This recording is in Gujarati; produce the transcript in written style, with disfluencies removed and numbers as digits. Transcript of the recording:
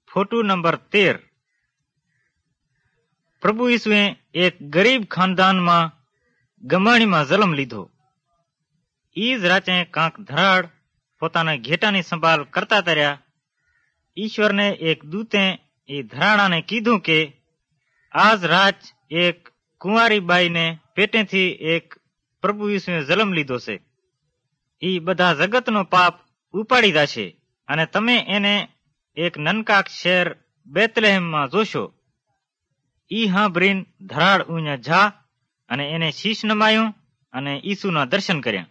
Photo number 13। પ્રભુ ઈસુએ એક ગરીબ ખાનદાનમાં ગમાણીમાં જન્મ લીધો। ઈ જ રાચે કાંક ધરાડ પોતાના ઘેટાની સંભાળ કરતા તર્યા। ઈશ્વરને એક દૂતે એ ધરાણાને કીધું કે આજ રાત એક કુંવારી બાઈને પેટેથી એક પ્રભુ ઈસુએ જન્મ લીધો છે। ઈ બધા જગતનો પાપ ઉપાડી જશે અને તમે એને એક નનકાક શહેર બેતલેહેમમાં જોશો। ઈ હાંભળીને ધરાડ ઉઈને જા અને એને શીશ નમાયું અને ઈસુના દર્શન કર્યા।